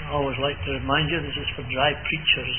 I always like to remind you this is for dry preachers.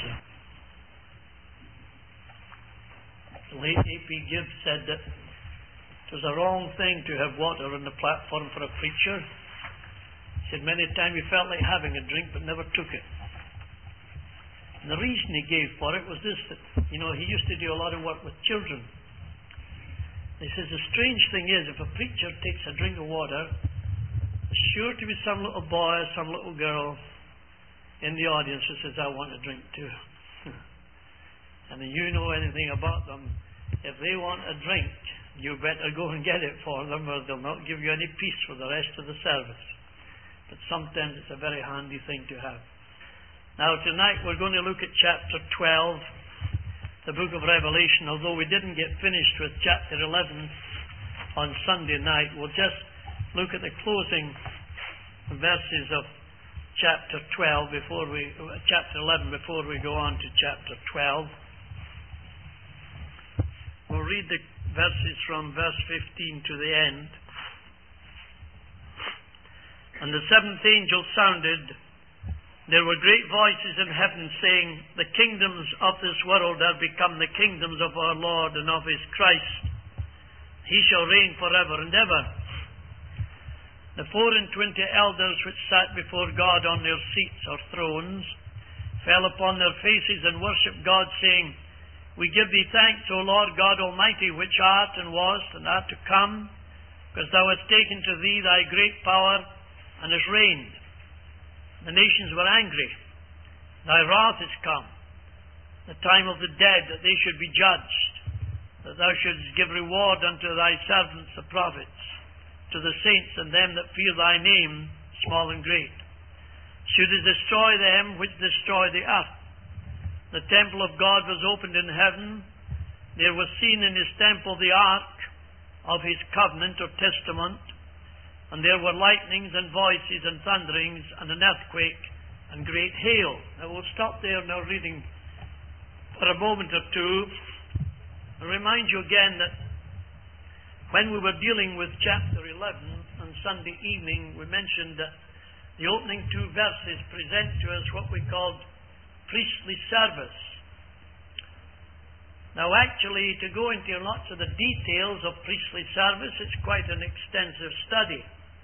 The late A.P. Gibbs said that it was a wrong thing to have water on the platform for a preacher. He said many times he felt like having a drink but never took it. And the reason he gave for it was this, that, he used to do a lot of work with children. He says the strange thing is, if a preacher takes a drink of water, there's sure to be some little boy or some little girl in the audience who says, I want a drink too. And if you know anything about them, if they want a drink, you better go and get it for them, or they'll not give you any peace for the rest of the service. But sometimes it's a very handy thing to have. Now tonight we're going to look at chapter 12, the book of Revelation. Although we didn't get finished with chapter 11 on Sunday night, we'll just look at the closing verses of chapter 11 before we go on to chapter 12. We'll read the verses from verse 15 to the end. And the seventh angel sounded. There were great voices in heaven saying, the kingdoms of this world are become the kingdoms of our Lord and of his Christ. He shall reign forever and ever. The 24 elders which sat before God on their seats or thrones fell upon their faces and worshipped God, saying, We give thee thanks, O Lord God Almighty, which art and was and art to come, because thou hast taken to thee thy great power and hast reigned. The nations were angry. Thy wrath is come, the time of the dead, that they should be judged, that thou shouldst give reward unto thy servants the prophets, to the saints and them that fear thy name, small and great. Shouldest destroy them which destroy the earth. The temple of God was opened in heaven. There was seen in his temple the ark of his covenant or testament. And there were lightnings and voices and thunderings and an earthquake and great hail. Now we'll stop there now reading for a moment or two. I'll remind you again that when we were dealing with chapter 11 on Sunday evening, we mentioned that the opening two verses present to us what we called priestly service. Now actually, to go into lots of the details of priestly service, it's quite an extensive study.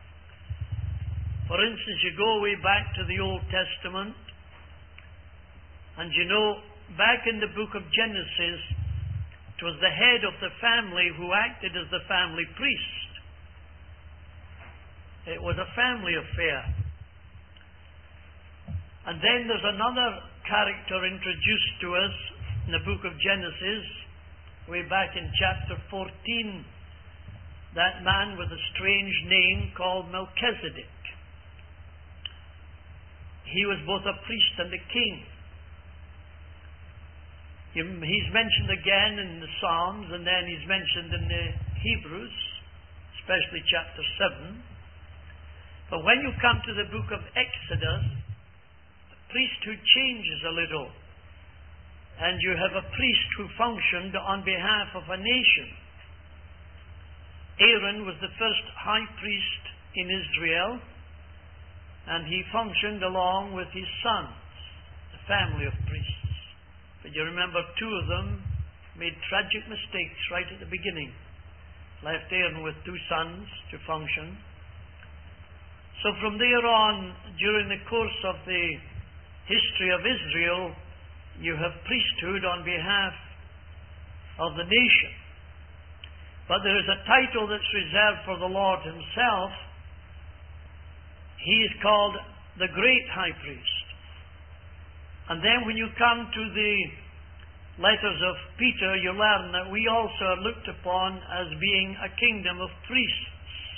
For instance, you go way back to the Old Testament, and back in the book of Genesis, it was the head of the family who acted as the family priest. It was a family affair. And then there's another character introduced to us in the book of Genesis, way back in chapter 14, that man with a strange name called Melchizedek. He was both a priest and a king. He's mentioned again in the Psalms, and then he's mentioned in the Hebrews, especially chapter 7. But when you come to the book of Exodus, the priesthood changes a little. And you have a priest who functioned on behalf of a nation. Aaron was the first high priest in Israel, and he functioned along with his sons, the family of priests. But you remember two of them made tragic mistakes right at the beginning. Left Aaron with two sons to function. So from there on, during the course of the history of Israel, you have priesthood on behalf of the nation. But there is a title that's reserved for the Lord himself. He is called the Great High Priest. And then when you come to the letters of Peter, you learn that we also are looked upon as being a kingdom of priests.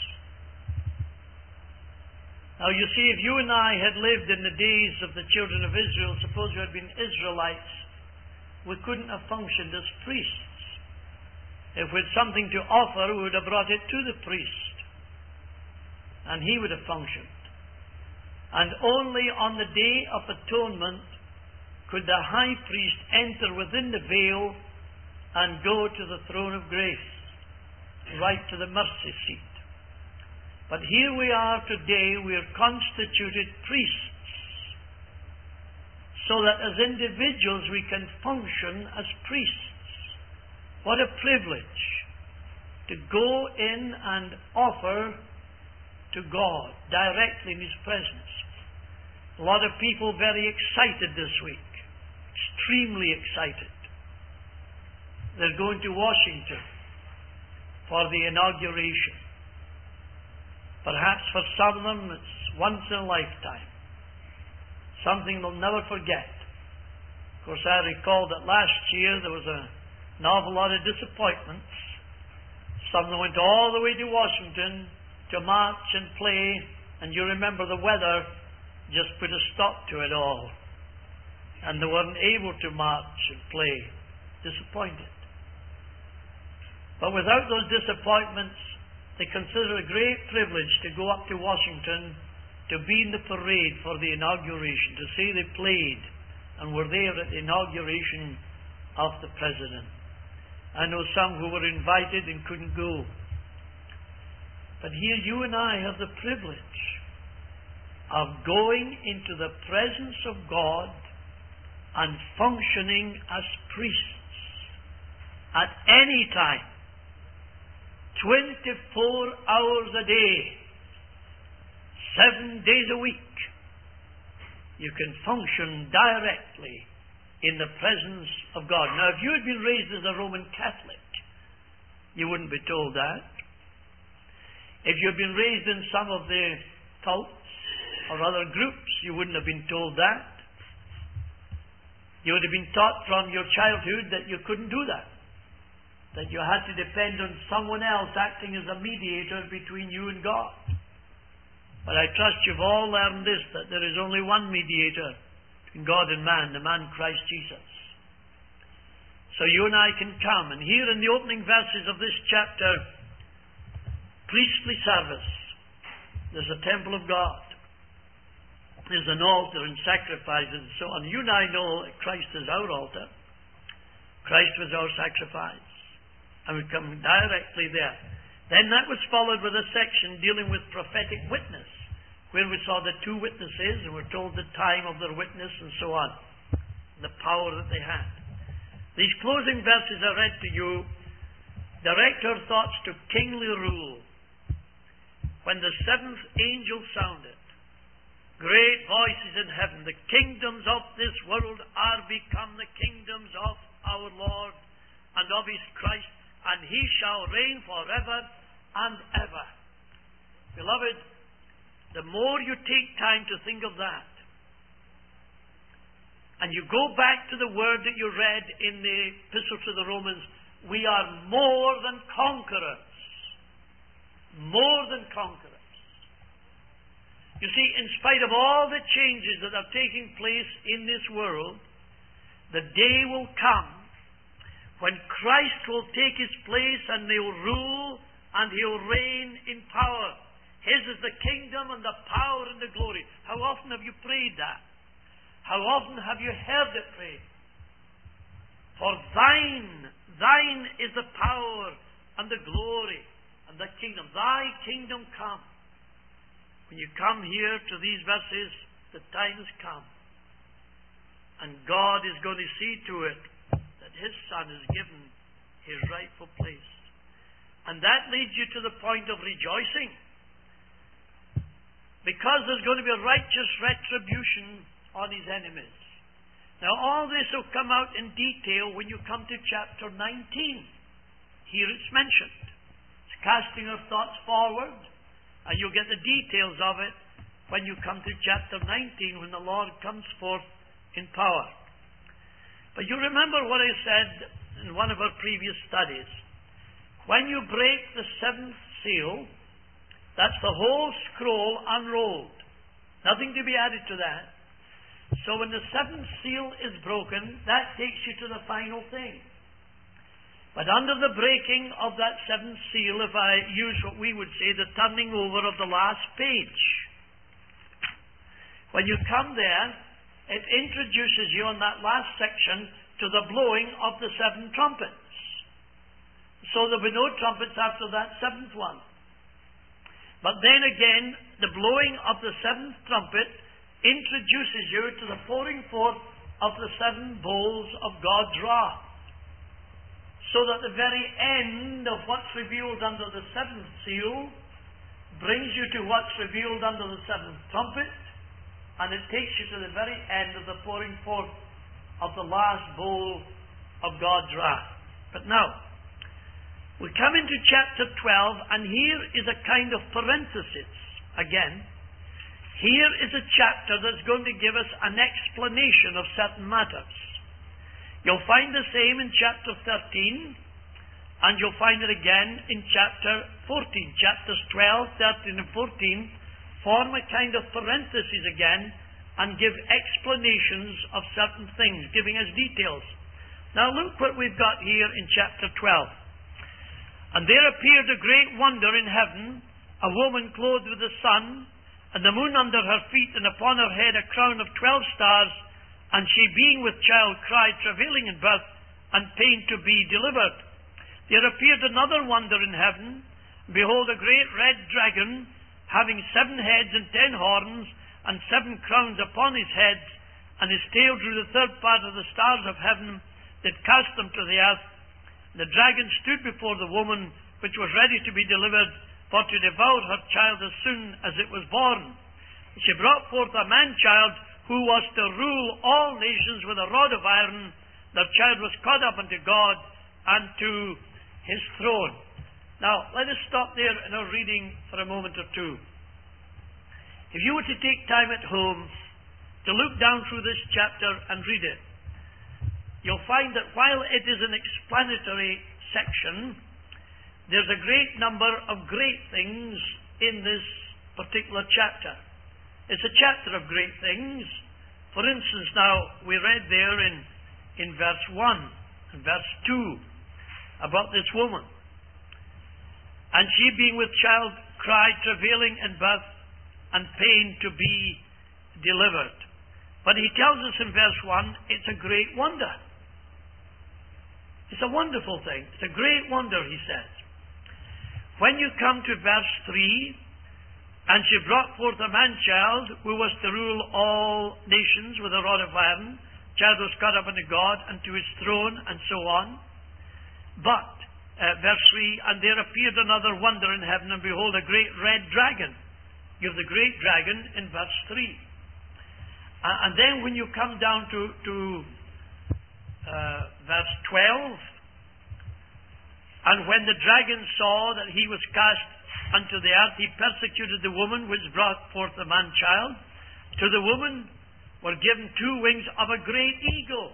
Now you see, if you and I had lived in the days of the children of Israel, suppose you had been Israelites, we couldn't have functioned as priests. If we had something to offer, we would have brought it to the priest, and he would have functioned. And only on the Day of Atonement could the high priest enter within the veil and go to the throne of grace, right to the mercy seat. But here we are today, we are constituted priests so that as individuals we can function as priests. What a privilege to go in and offer to God directly in His presence. A lot of people very excited this week, extremely excited. They're going to Washington for the inauguration. Perhaps for some of them it's once in a lifetime. Something they'll never forget. Of course, I recall that last year there was an awful lot of disappointments. Some that went all the way to Washington to march and play, and you remember the weather just put a stop to it all. And they weren't able to march and play. Disappointed. But without those disappointments, they consider it a great privilege to go up to Washington to be in the parade for the inauguration, to say they played and were there at the inauguration of the President. I know some who were invited and couldn't go. But here you and I have the privilege of going into the presence of God and functioning as priests at any time, 24 hours a day, 7 days a week. You can function directly in the presence of God. Now, if you had been raised as a Roman Catholic, you wouldn't be told that. If you had been raised in some of the cults or other groups, you wouldn't have been told that. You would have been taught from your childhood that you couldn't do that. That you had to depend on someone else acting as a mediator between you and God. But I trust you've all learned this, that there is only one mediator between God and man, the man Christ Jesus. So you and I can come, and here in the opening verses of this chapter, priestly service. There's a temple of God. There's an altar and sacrifices and so on. You and I know that Christ is our altar. Christ was our sacrifice. And we come directly there. Then that was followed with a section dealing with prophetic witness, where we saw the two witnesses and were told the time of their witness and so on, the power that they had. These closing verses I read to you direct our thoughts to kingly rule. When the seventh angel sounded, great voices in heaven, the kingdoms of this world are become the kingdoms of our Lord and of His Christ, and He shall reign forever and ever. Beloved, the more you take time to think of that, and you go back to the word that you read in the Epistle to the Romans, we are more than conquerors. More than conquerors. You see, in spite of all the changes that are taking place in this world, the day will come when Christ will take His place and He'll rule and He'll reign in power. His is the kingdom and the power and the glory. How often have you prayed that? How often have you heard it prayed? For thine is the power and the glory and the kingdom. Thy kingdom come. When you come here to these verses, the time has come. And God is going to see to it that His Son is given His rightful place. And that leads you to the point of rejoicing. Because there's going to be a righteous retribution on His enemies. Now all this will come out in detail when you come to chapter 19. Here it's mentioned. It's casting our thoughts forward, and you'll get the details of it when you come to chapter 19, when the Lord comes forth in power. But you remember what I said in one of our previous studies. When you break the seventh seal, that's the whole scroll unrolled. Nothing to be added to that. So when the seventh seal is broken, that takes you to the final thing. But under the breaking of that seventh seal, if I use what we would say, the turning over of the last page, when you come there, it introduces you on that last section to the blowing of the seven trumpets. So there'll be no trumpets after that seventh one. But then again, the blowing of the seventh trumpet introduces you to the pouring forth of the 7 bowls of God's wrath. So that the very end of what's revealed under the 7th seal brings you to what's revealed under the 7th trumpet, and it takes you to the very end of the pouring forth of the last bowl of God's wrath. But now, we come into chapter 12, and here is a kind of parenthesis again. Here is a chapter that's going to give us an explanation of certain matters. You'll find the same in chapter 13, and you'll find it again in chapter 14. Chapters 12, 13, and 14 form a kind of parenthesis again and give explanations of certain things, giving us details. Now look what we've got here in chapter 12. And there appeared a great wonder in heaven, a woman clothed with the sun, and the moon under her feet, and upon her head a crown of 12 stars. And she, being with child, cried, travailing in birth, and pain to be delivered. There appeared another wonder in heaven. Behold, a great red dragon, having 7 heads and 10 horns, and 7 crowns upon his heads, and his tail drew the 3rd part of the stars of heaven, that cast them to the earth. The dragon stood before the woman, which was ready to be delivered, for to devour her child as soon as it was born. She brought forth a man-child, who was to rule all nations with a rod of iron. The child was caught up unto God and to his throne. Now, let us stop there in our reading for a moment or two. If you were to take time at home to look down through this chapter and read it, you'll find that while it is an explanatory section, there's a great number of great things in this particular chapter. It's a chapter of great things. For instance, now, we read there in verse 1 and verse 2 about this woman. And she, being with child, cried, travailing in birth, and pain to be delivered. But he tells us in verse 1, it's a great wonder. It's a wonderful thing. It's a great wonder, he says. When you come to verse 3, and she brought forth a man-child, who was to rule all nations with a rod of iron. Child was caught up unto God, and to his throne, and so on. But, verse 3, and there appeared another wonder in heaven, and behold, a great red dragon. You have the great dragon in verse 3. And then when you come down to verse 12, and when the dragon saw that he was cast unto the earth, he persecuted the woman which brought forth the man-child. To the woman were given 2 wings of a great eagle.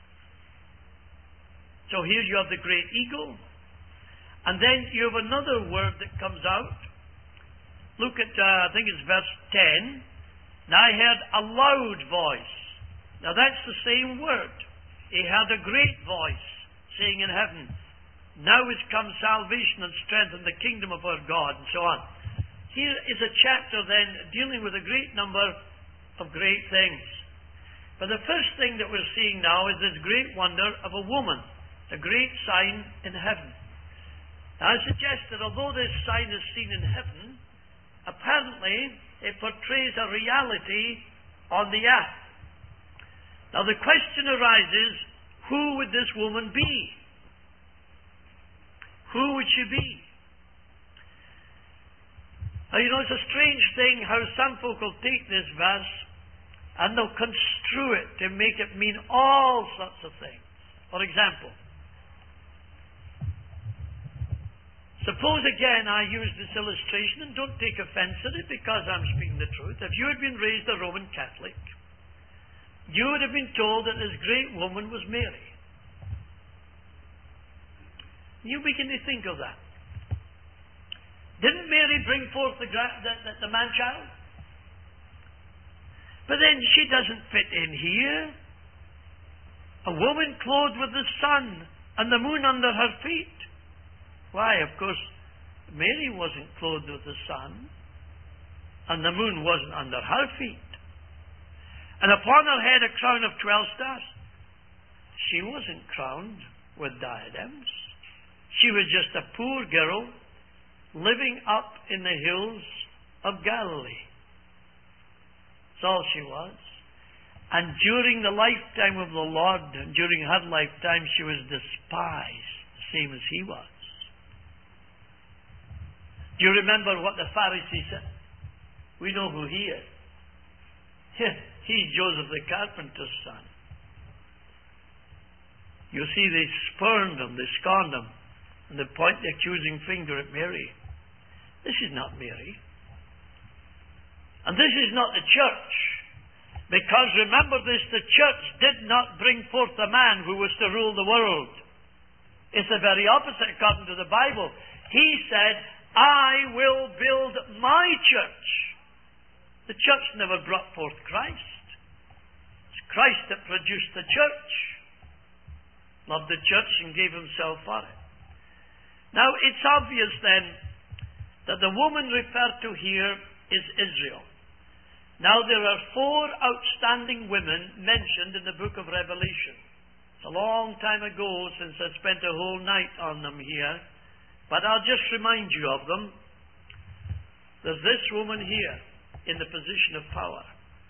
So here you have the great eagle. And then you have another word that comes out. Look at, I think it's verse 10. Now I heard a loud voice. Now that's the same word. He heard a great voice saying in heaven, now is come salvation and strength in the kingdom of our God, and so on. Here is a chapter then dealing with a great number of great things. But the first thing that we're seeing now is this great wonder of a woman, a great sign in heaven. Now I suggest that although this sign is seen in heaven, apparently it portrays a reality on the earth. Now the question arises, who would this woman be? Who would she be? Now, you know, it's a strange thing how some folk will take this verse and they'll construe it to make it mean all sorts of things. For example, suppose again I use this illustration, and don't take offense at it because I'm speaking the truth. If you had been raised a Roman Catholic, you would have been told that this great woman was Mary. You begin to think of that. Didn't Mary bring forth the man-child? But then she doesn't fit in here. A woman clothed with the sun and the moon under her feet. Why, of course, Mary wasn't clothed with the sun, and the moon wasn't under her feet. And upon her head a crown of 12 stars. She wasn't crowned with diadems. She was just a poor girl living up in the hills of Galilee. That's all she was. And during the lifetime of the Lord, and during her lifetime, she was despised, the same as he was. Do you remember what the Pharisees said? We know who he is. He's Joseph the carpenter's son. You see, they spurned him, they scorned him, and they point the accusing finger at Mary. This is not Mary. And this is not the church. Because remember this, the church did not bring forth a man who was to rule the world. It's the very opposite according to the Bible. He said, I will build my church. The church never brought forth Christ. It's Christ that produced the church. Loved the church and gave himself for it. Now it's obvious then that the woman referred to here is Israel. Now there are 4 outstanding women mentioned in the book of Revelation. It's a long time ago since I spent a whole night on them here, but I'll just remind you of them. There's this woman here in the position of power.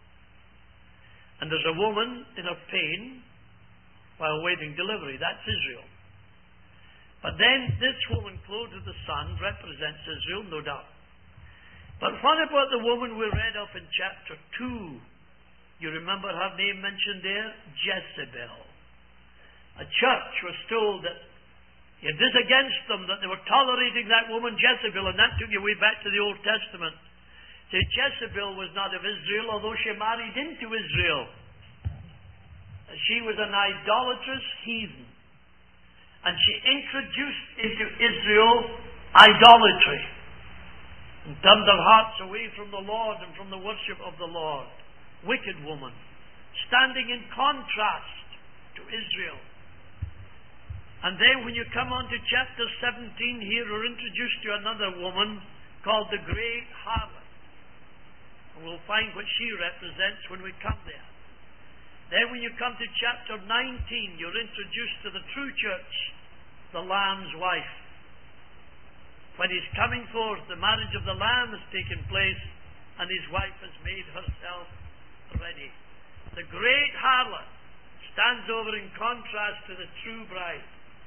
And there's a woman in her pain while waiting delivery. That's Israel. But then this woman clothed with the sun represents Israel, no doubt. But what about the woman we read of in chapter 2? You remember her name mentioned there? Jezebel. A church was told that it is against them, that they were tolerating that woman Jezebel, and that took you way back to the Old Testament. So Jezebel was not of Israel, although she married into Israel. She was an idolatrous heathen. And she introduced into Israel idolatry. And turned their hearts away from the Lord and from the worship of the Lord. Wicked woman. Standing in contrast to Israel. And then when you come on to chapter 17 here, we're introduced to another woman called the Great Harlot. And we'll find what she represents when we come there. Then when you come to chapter 19, you're introduced to the true church, the Lamb's wife. When he's coming forth, the marriage of the Lamb has taken place, and his wife has made herself ready. The great harlot stands over in contrast to the true bride.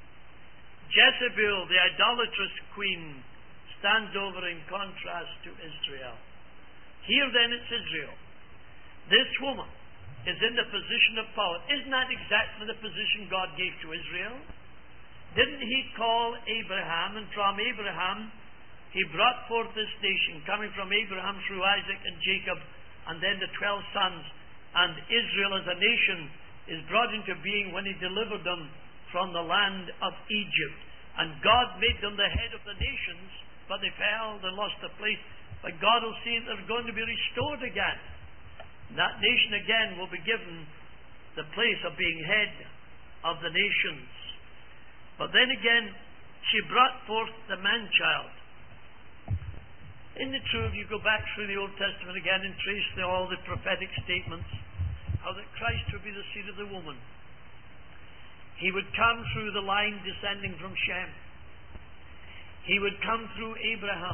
Jezebel, the idolatrous queen, stands over in contrast to Israel. Here then it's Israel. This woman is in the position of power. Isn't that exactly the position God gave to Israel? Didn't he call Abraham, and from Abraham he brought forth this nation, coming from Abraham through Isaac and Jacob, and then the 12 sons, and Israel as a nation is brought into being when he delivered them from the land of Egypt. And God made them the head of the nations, but they fell, they lost their place. But God will see that they're going to be restored again. And that nation again will be given the place of being head of the nations. But then again, she brought forth the man-child. Isn't it true, if you go back through the Old Testament again and trace all the prophetic statements, how that Christ would be the seed of the woman. He would come through the line descending from Shem. He would come through Abraham.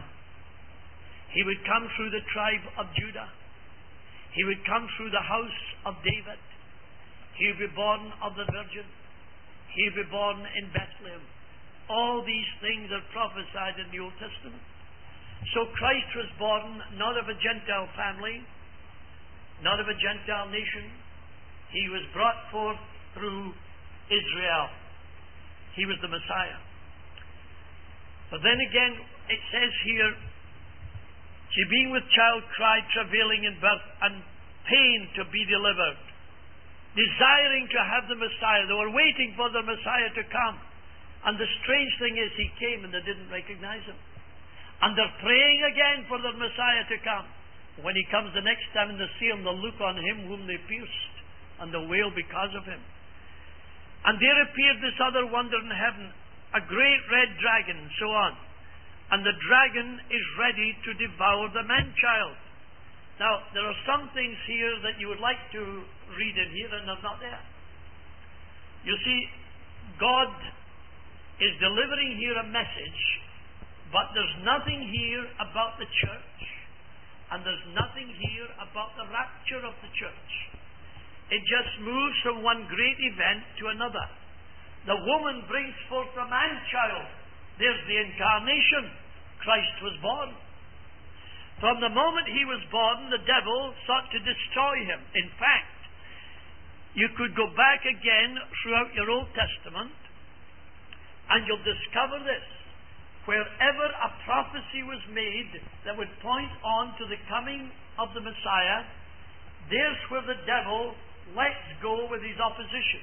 He would come through the tribe of Judah. He would come through the house of David. He would be born of the Virgin. He would be born in Bethlehem. All these things are prophesied in the Old Testament. So Christ was born not of a Gentile family, not of a Gentile nation. He was brought forth through Israel. He was the Messiah. But then again, it says here, she being with child cried, travailing in birth, and pain to be delivered, desiring to have the Messiah. They were waiting for the Messiah to come. And the strange thing is, he came and they didn't recognize him. And they're praying again for the Messiah to come. When he comes the next time and they see him, they'll look on him whom they pierced, and they'll wail because of him. And there appeared this other wonder in heaven, a great red dragon, so on. And the dragon is ready to devour the man-child. Now, there are some things here that you would like to read in here, and they're not there. You see, God is delivering here a message, but there's nothing here about the church, and there's nothing here about the rapture of the church. It just moves from one great event to another. The woman brings forth a man-child. There's the incarnation. Christ was born. From the moment he was born, the devil sought to destroy him. In fact, you could go back again throughout your Old Testament, and you'll discover this. Wherever a prophecy was made that would point on to the coming of the Messiah, there's where the devil lets go with his opposition.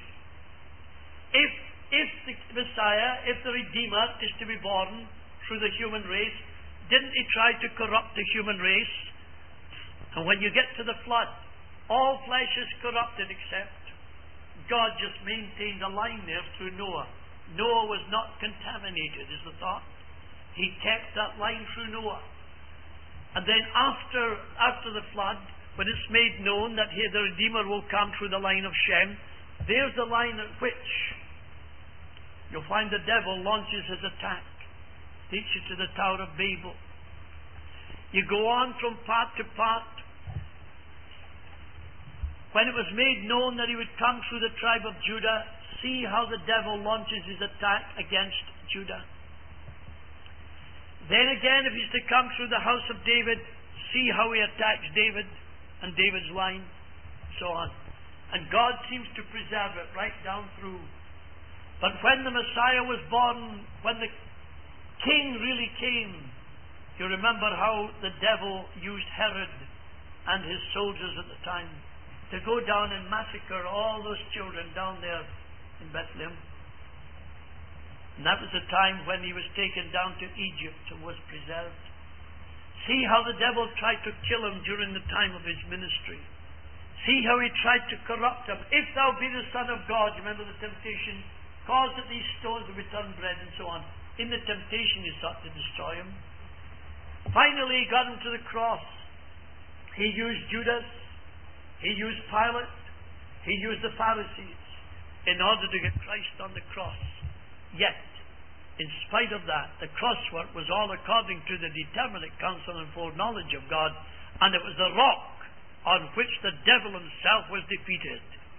If the Messiah, if the Redeemer is to be born through the human race, didn't he try to corrupt the human race? And when you get to the flood, all flesh is corrupted except God just maintained a line there through Noah. Noah was not contaminated, is the thought. He kept that line through Noah. And then after the flood, when it's made known that here the Redeemer will come through the line of Shem, there's the line at which you'll find the devil launches his attack. Takes you to the Tower of Babel. You go on from part to part. When it was made known that he would come through the tribe of Judah, see how the devil launches his attack against Judah. Then again, if he's to come through the house of David, see how he attacks David and David's line, so on. And God seems to preserve it right down through. But when the Messiah was born, when the King really came, you remember how the devil used Herod and his soldiers at the time to go down and massacre all those children down there in Bethlehem. And that was the time when he was taken down to Egypt and was preserved. See how the devil tried to kill him during the time of his ministry. See how he tried to corrupt him. If thou be the Son of God, remember the temptation, cause that these stones will be turned bread, and so on. In the temptation he sought to destroy him. Finally he got him to the cross. He used Judas, he used Pilate, he used the Pharisees in order to get Christ on the cross. Yet, in spite of that, the cross work was all according to the determinate counsel and foreknowledge of God, and it was the rock on which the devil himself was defeated.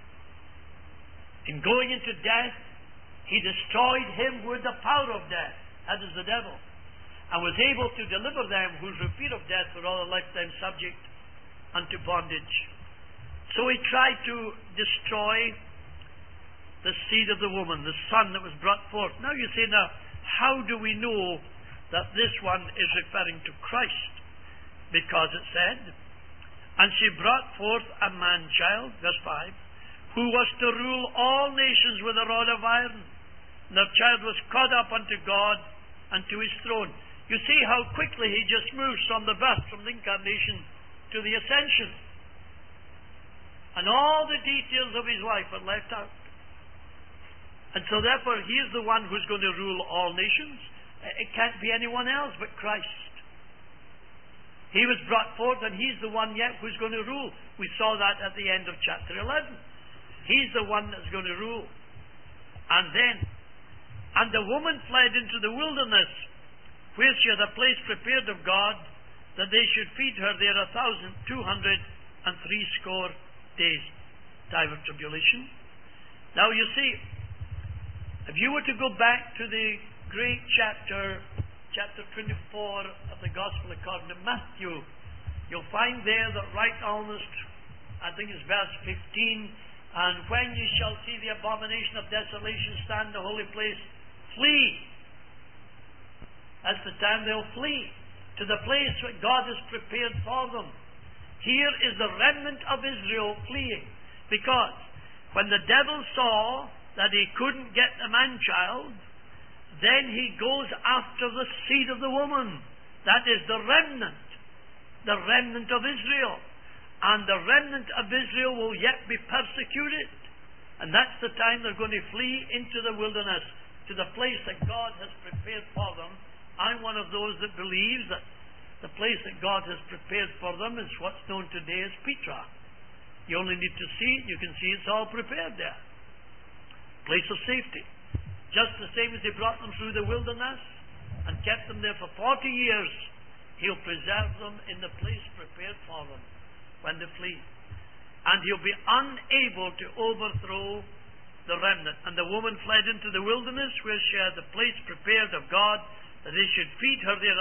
In going into death, he destroyed him with the power of death, that is the devil, and was able to deliver them whose fear of death were all a lifetime subject unto bondage. So he tried to destroy the seed of the woman, the son that was brought forth. Now you say, now, how do we know that this one is referring to Christ? Because it said, and she brought forth a man-child, verse 5, who was to rule all nations with a rod of iron. And the child was caught up unto God and to his throne. You see how quickly he just moves from the birth, from the incarnation to the ascension. And all the details of his life are left out. And so therefore he is the one who's going to rule all nations. It can't be anyone else but Christ. He was brought forth and he's the one yet who's going to rule. We saw that at the end of chapter 11. He's the one that's going to rule. And the woman fled into the wilderness, where she had a place prepared of God, that they should feed her there 1,260 days, time of tribulation. Now you see, if you were to go back to the great chapter 24 of the Gospel according to Matthew, you'll find there that right almost, I think it's verse 15, and when you shall see the abomination of desolation stand in the holy place, flee. That's the time they'll flee to the place that God has prepared for them. Here is the remnant of Israel fleeing, because when the devil saw that he couldn't get the man-child, then he goes after the seed of the woman. That is the remnant of Israel. And the remnant of Israel will yet be persecuted. And that's the time they're going to flee into the wilderness, to the place that God has prepared for them. I'm one of those that believes that the place that God has prepared for them is what's known today as Petra. You only need to see it, you can see it's all prepared there. Place of safety. Just the same as he brought them through the wilderness and kept them there for 40 years, he'll preserve them in the place prepared for them when they flee. and he'll be unable to overthrow the remnant. And the woman fled into the wilderness, where she had the place prepared of God, that they should feed her there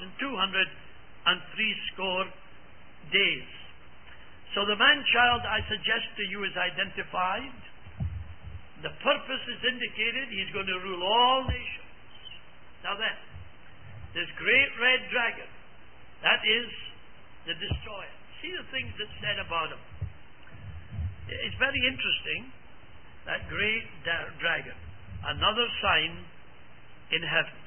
1,260 days. So the man-child, I suggest to you, is identified. The purpose is indicated. He's going to rule all nations. Now then, this great red dragon, that is the destroyer. See the things that's said about him. It's very interesting, that great dragon. Another sign in heaven.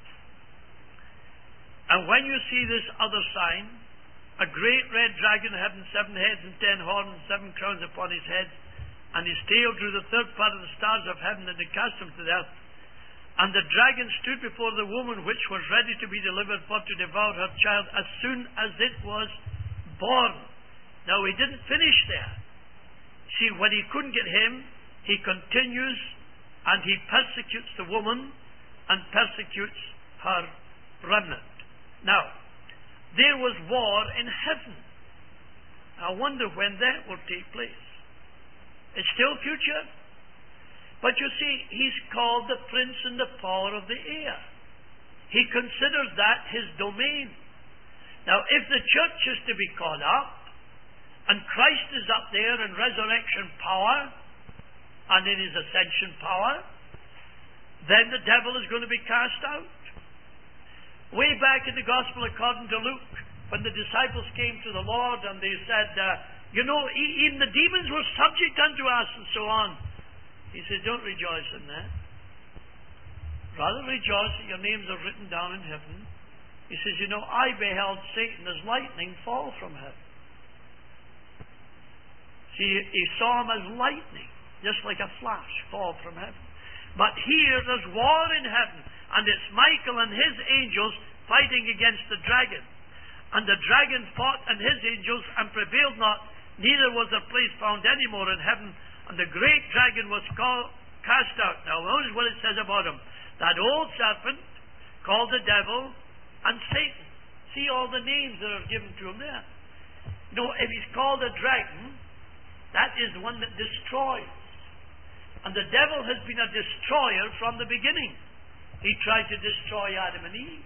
And when you see this other sign, a great red dragon having 7 heads and 10 horns and 7 crowns upon his head, and his tail drew the third part of the stars of heaven, and they cast them to the earth. And the dragon stood before the woman which was ready to be delivered for to devour her child as soon as it was born. Now he didn't finish there. See, when he couldn't get him, he continues and he persecutes the woman and persecutes her remnant. Now, there was war in heaven. I wonder when that will take place. It's still future. But you see, he's called the prince and the power of the air. He considers that his domain. Now, if the church is to be caught up, and Christ is up there in resurrection power, and in his ascension power, then the devil is going to be cast out. Way back in the Gospel according to Luke, when the disciples came to the Lord and they said, even the demons were subject unto us and so on. He said, don't rejoice in that. Rather rejoice that your names are written down in heaven. He says, I beheld Satan as lightning fall from heaven. See, he saw him as lightning, just like a flash fall from heaven. But here there's war in heaven, and it's Michael and his angels fighting against the dragon. And the dragon fought and his angels and prevailed not, neither was there place found any more in heaven. And the great dragon was cast out. Now notice what it says about him. That old serpent, called the devil, and Satan. See all the names that are given to him there. If he's called a dragon, that is the one that destroys. And the devil has been a destroyer from the beginning. He tried to destroy Adam and Eve.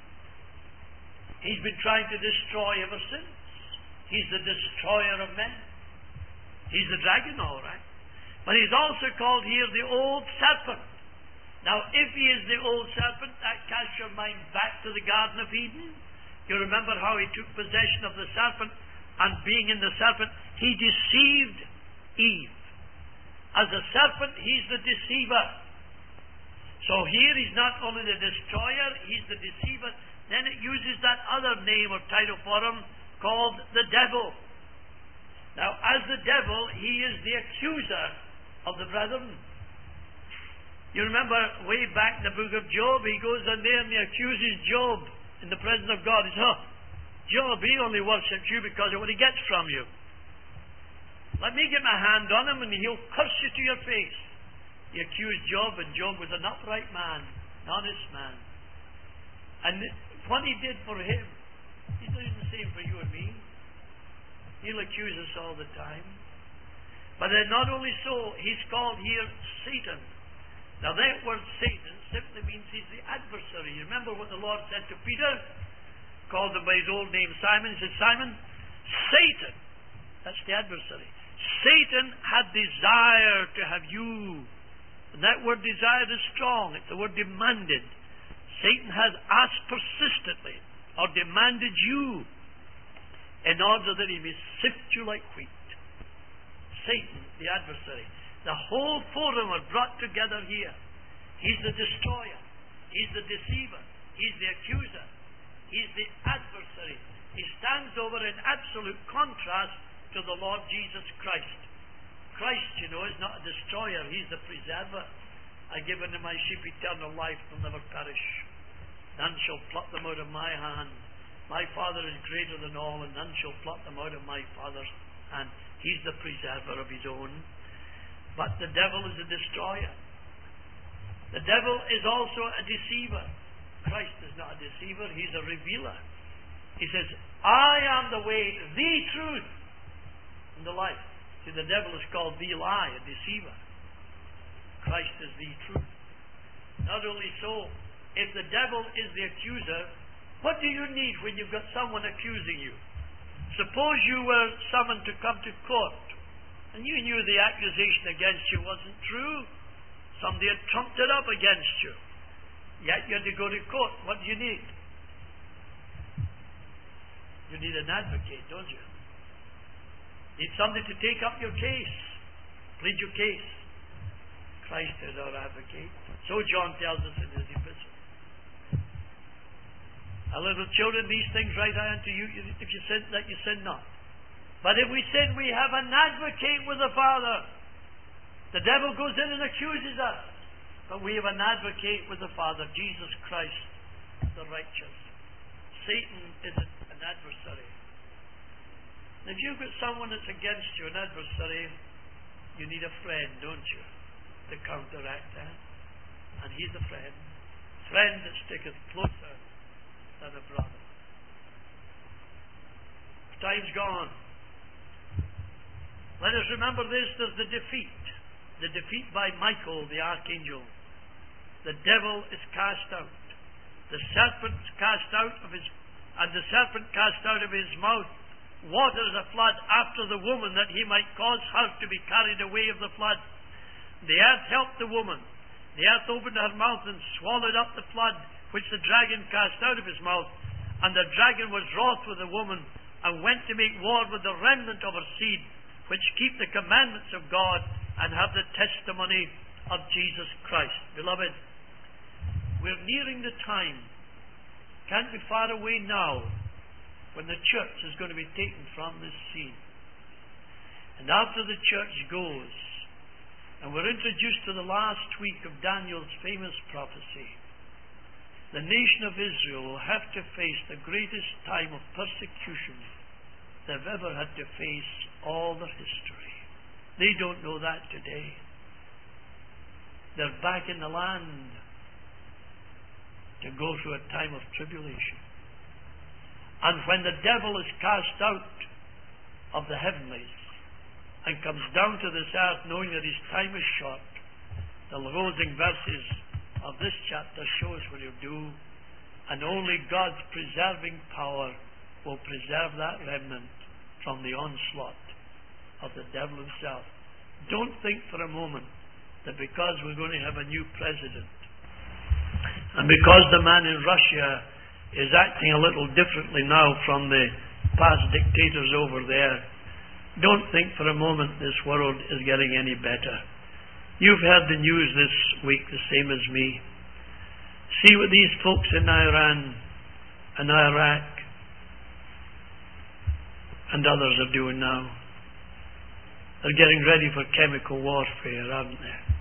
He's been trying to destroy ever since. He's the destroyer of men. He's the dragon, all right. But he's also called here the old serpent. Now, if he is the old serpent, that casts your mind back to the Garden of Eden. You remember how he took possession of the serpent, and being in the serpent, he deceived Eve. As a serpent, he's the deceiver. So here he's not only the destroyer, he's the deceiver. Then it uses that other name or title for him called the devil. Now, as the devil, he is the accuser of the brethren. You remember way back in the book of Job, he goes in there and he accuses Job in the presence of God. He says, Job, he only worships you because of what he gets from you. Let me get my hand on him and he'll curse you to your face. He accused Job, and Job was an upright man, an honest man. And what he did for him, he's doing the same for you and me. He'll accuse us all the time. But then not only so, he's called here Satan. Now that word Satan simply means he's the adversary. You remember what the Lord said to Peter? Called him by his old name Simon. He said, Simon, Satan, that's the adversary. Satan had desire to have you. And that word desire is strong. It's the word demanded. Satan has asked persistently or demanded you in order that he may sift you like wheat. Satan, the adversary. The whole forum are brought together here. He's the destroyer. He's the deceiver. He's the accuser. He's the adversary. He stands over in absolute contrast to the Lord Jesus Christ. Christ, is not a destroyer. He's the preserver. I give unto my sheep eternal life, will never perish. None shall pluck them out of my hand. My Father is greater than all, and none shall pluck them out of my Father's hand. He's the preserver of his own. But the devil is a destroyer. The devil is also a deceiver. Christ is not a deceiver. He's a revealer. He says, I am the way, the truth, and the life. See, the devil is called the lie, a deceiver. Christ is the truth. Not only so, if the devil is the accuser, what do you need when you've got someone accusing you? Suppose you were summoned to come to court, and you knew the accusation against you wasn't true. Somebody had trumped it up against you. Yet you had to go to court. What do you need? You need an advocate, don't you? Need somebody to take up your case, plead your case. Christ is our advocate. So John tells us in his epistle. Our little children, these things write I unto you, if you sin, that you sin not. But if we sin, we have an advocate with the Father. The devil goes in and accuses us. But we have an advocate with the Father, Jesus Christ, the righteous. Satan is an adversary. And if you've got someone that's against you, an adversary, you need a friend, don't you, to counteract that. And he's a friend. Friend that sticketh closer than a brother. Time's gone. Let us remember this, there's the defeat. The defeat by Michael, the archangel. The devil is cast out. The serpent cast out of his, and the serpent cast out of his mouth waters a flood after the woman, that he might cause her to be carried away of the flood. The earth helped the woman. The earth opened her mouth and swallowed up the flood which the dragon cast out of his mouth. And the dragon was wroth with the woman, and went to make war with the remnant of her seed, which keep the commandments of God, and have the testimony of Jesus Christ. Beloved, we're nearing the time, can't be far away now, when the church is going to be taken from this scene. And after the church goes, and we're introduced to the last week of Daniel's famous prophecy, the nation of Israel will have to face the greatest time of persecution they've ever had to face all their history. They don't know that today. They're back in the land to go through a time of tribulation. And when the devil is cast out of the heavenlies and comes down to this earth knowing that his time is short, the closing verses of this chapter show us what he'll do, and only God's preserving power will preserve that remnant from the onslaught of the devil himself. Don't think for a moment that because we're going to have a new president, and because the man in Russia is acting a little differently now from the past dictators over there, don't think for a moment this world is getting any better. You've heard the news this week the same as me. See what these folks in Iran and Iraq and others are doing now. They're getting ready for chemical warfare, aren't they?